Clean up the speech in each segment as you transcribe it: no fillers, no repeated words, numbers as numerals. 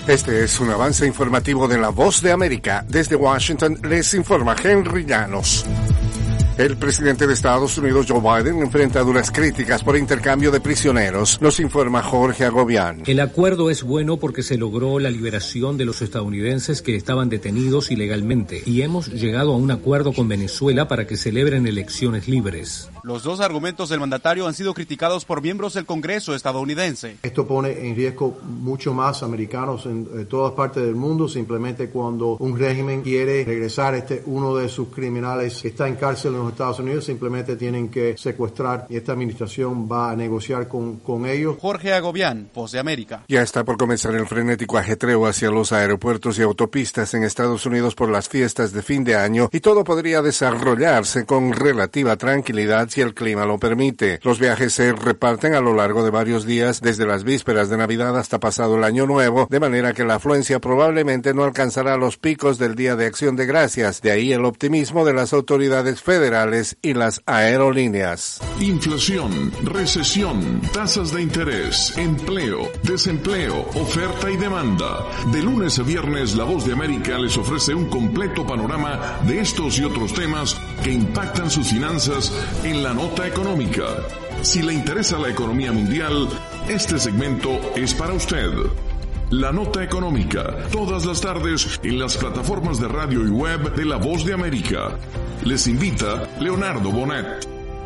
Este es un avance informativo de La Voz de América. Desde Washington les informa Henry Llanos. El presidente de Estados Unidos, Joe Biden, enfrenta duras críticas por intercambio de prisioneros. Nos informa Jorge Agobián. El acuerdo es bueno porque se logró la liberación de los estadounidenses que estaban detenidos ilegalmente y hemos llegado a un acuerdo con Venezuela para que celebren elecciones libres. Los dos argumentos del mandatario han sido criticados por miembros del Congreso estadounidense. Esto pone en riesgo mucho más americanos en todas partes del mundo, simplemente cuando un régimen quiere regresar uno de sus criminales que está en cárcel en los Estados Unidos, simplemente tienen que secuestrar y esta administración va a negociar con ellos. Jorge Agobián, Voz de América. Ya está por comenzar el frenético ajetreo hacia los aeropuertos y autopistas en Estados Unidos por las fiestas de fin de año y todo podría desarrollarse con relativa tranquilidad si el clima lo permite. Los viajes se reparten a lo largo de varios días desde las vísperas de Navidad hasta pasado el Año Nuevo, de manera que la afluencia probablemente no alcanzará los picos del Día de Acción de Gracias. De ahí el optimismo de las autoridades federales y las aerolíneas. Inflación, recesión, tasas de interés, empleo, desempleo, oferta y demanda. De lunes a viernes, La Voz de América les ofrece un completo panorama de estos y otros temas que impactan sus finanzas en la nota económica. Si le interesa la economía mundial, este segmento es para usted. La Nota Económica, todas las tardes en las plataformas de radio y web de La Voz de América. Les invita Leonardo Bonet.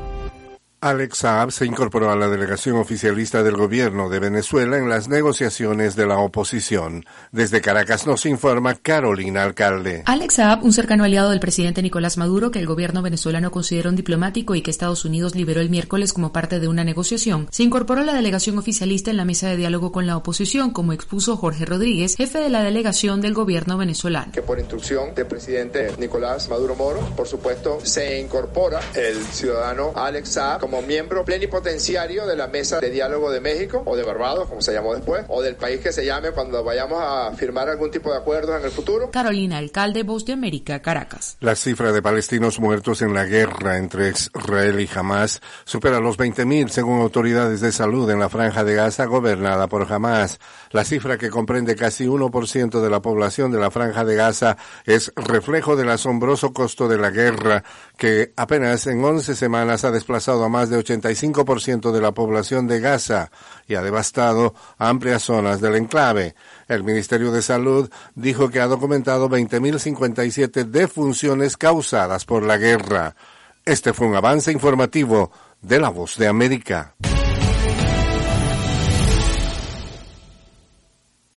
Alex Saab se incorporó a la delegación oficialista del gobierno de Venezuela en las negociaciones de la oposición. Desde Caracas nos informa Carolina Alcalde. Alex Saab, un cercano aliado del presidente Nicolás Maduro, que el gobierno venezolano considera un diplomático y que Estados Unidos liberó el miércoles como parte de una negociación, se incorporó a la delegación oficialista en la mesa de diálogo con la oposición, como expuso Jorge Rodríguez, jefe de la delegación del gobierno venezolano. Que por instrucción del presidente Nicolás Maduro Moro, por supuesto, se incorpora el ciudadano Alex Saab como miembro plenipotenciario de la Mesa de Diálogo de México, o de Barbados, como se llamó después, o del país que se llame cuando vayamos a firmar algún tipo de acuerdos en el futuro. Carolina Alcalde, Voz de América, Caracas. La cifra de palestinos muertos en la guerra entre Israel y Hamás supera los 20.000 según autoridades de salud en la Franja de Gaza gobernada por Hamás. La cifra, que comprende casi 1% de la población de la Franja de Gaza, es reflejo del asombroso costo de la guerra, que apenas en 11 semanas ha desplazado a más de 85% de la población de Gaza y ha devastado amplias zonas del enclave. El Ministerio de Salud dijo que ha documentado 20.057 defunciones causadas por la guerra. Este fue un avance informativo de La Voz de América.